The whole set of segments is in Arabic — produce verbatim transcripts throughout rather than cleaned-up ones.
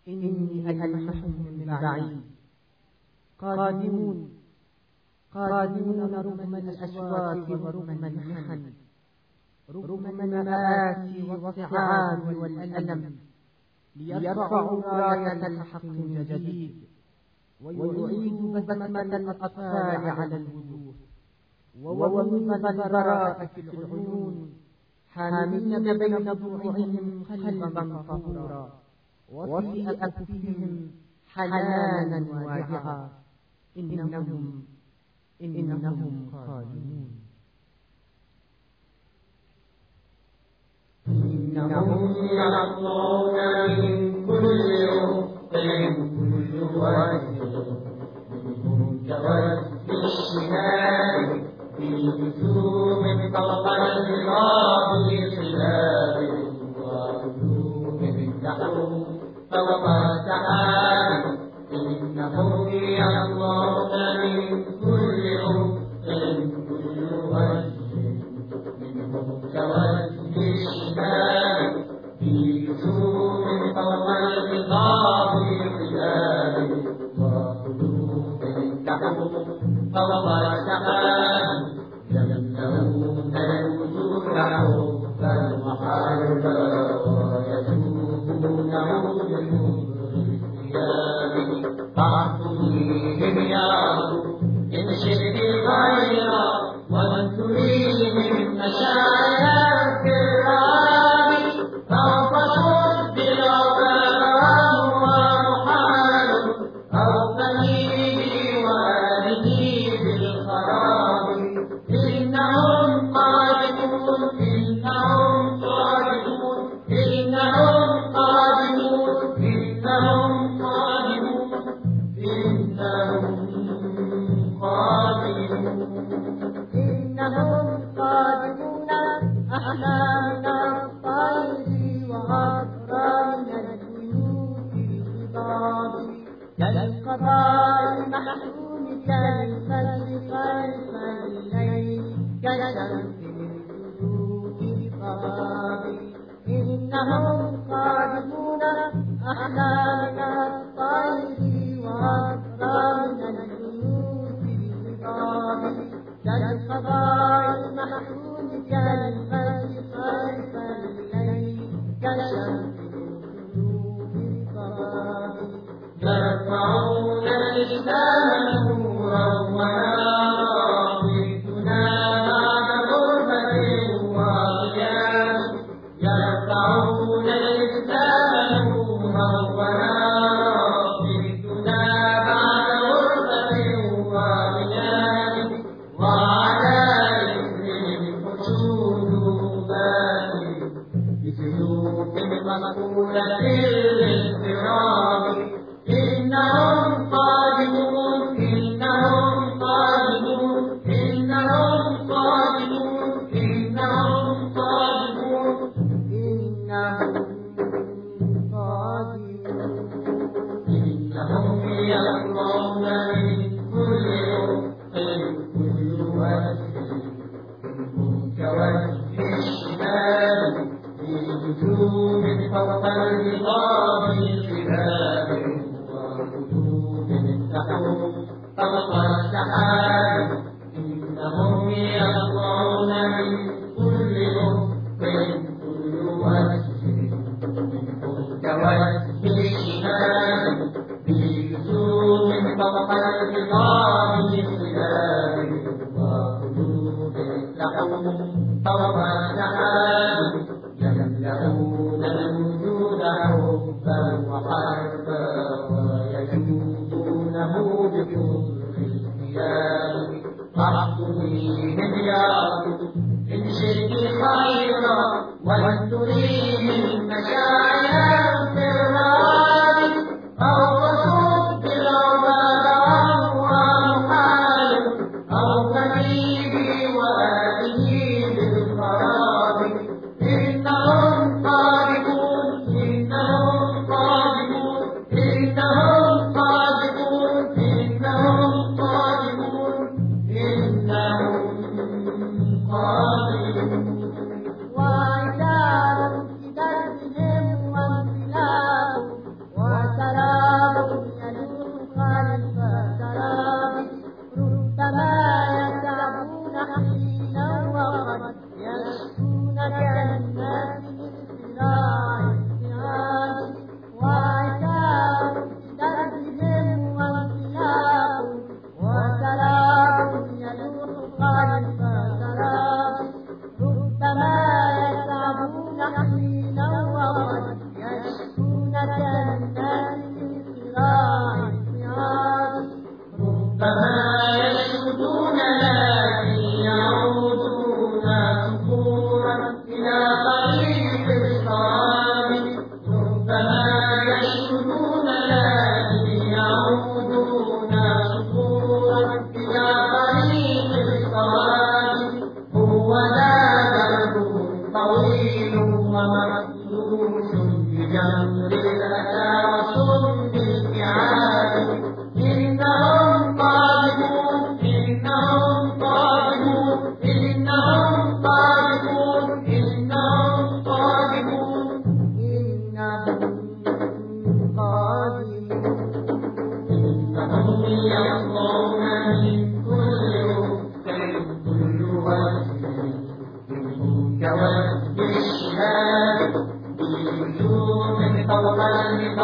إني ألمحهم من بعيد قادمون قادمون رغم الأشواك ورغم المحن رغم المآسي والصعاب والألم ليرفعوا راية الحق من جديد ويعيدوا بسمة الأطفال على الوجوه ووميض البراءة في العيون حاملين بين ضلوعهم قلبا طهورا وفي أكفهم حنانا واجعا إنهم إنهم قادمون إنهم يعطون من كل أفق كل وجه منهم كوجه الشمال في نجوم فوق الغراب خلال وعلوم نحو فوق السحاب إنهم يعطون من كل أفق كل وجه منهم كوجه الشمال في نجوم فوق الخطاب خلال وقلوب نحو فوق السحاب يملؤون الوجوه حبا وحربا ويذوقونه بنور الثياب فاعطنيهم يا رب إن شئت خيرا وانثريهم مشاعر الكرام فوق صد الغرام ومحال أو قليل وآله بالخراب إنهم قادمون إنهم قادمون إنهم قادمون إنهم قادمون إنهم قادمون إنهم قادمون أحلامنا الطير وأسرى من البيوت الخضاب كالقضاء المحزون كالفجر خلف الليل كالشمس من وجود الغاب إنهم قادمون أحلامنا الطير وأسرى من البيوت الخضاب كالقضاء المحزون كالفجر خلف الليل كالشمس من وجود الغاب يرفعون الإسلام نورا ونارا ضدنا بعد غربة وغياب يرفعون الإسلام نورا ونارا ضدنا بعد غربة وغياب وعلى إثرهم حشود باقي بسيوف مسؤولة للانفراد إنهم قادمون إنهم قادمون إنهم قادمون إنهم قادمون إنهم قادمون إنهم يأمرون من كل أفق كل وجه منهم كوجه الشمال في نجوم فوق الهضاب خلال وقلوب نحو فوق السحاب إنهم يأمرون من كل أفق كل وجه منهم كوجه الشمال في نجوم فوق الهضاب خلال وقلوب نحو فوق السحاب يملؤون الوجود حبا وحربا ويجودونه بكل الثياب فاعطنيهم يا رب إن شئت خيرا وانثريهم مشاعر الكرام فوق صد العباد ومحال أو كبيب وآله بالخراب إنهم قادمون إنهم قادمون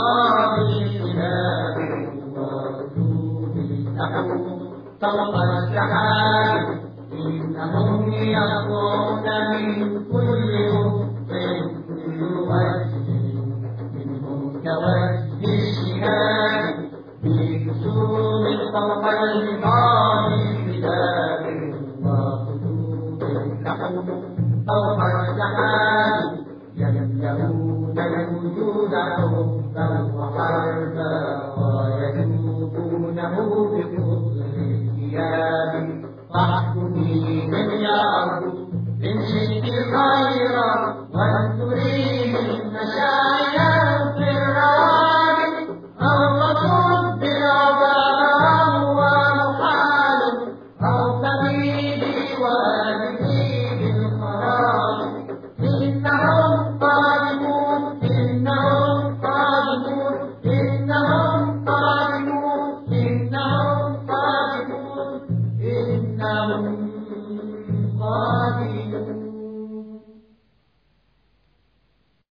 بالكلاب وردود النحو فوق السحاب إنهم يقرون من كل أفق كل وجه منهم كوجه الشهاب بكسوم فوق الهضاب كلاب وردود النحو فوق السحاب يملؤون الوجود حبا وحربا ويذوقونه بفضل الثياب فاحكمي من يعبد إن شئت خيرا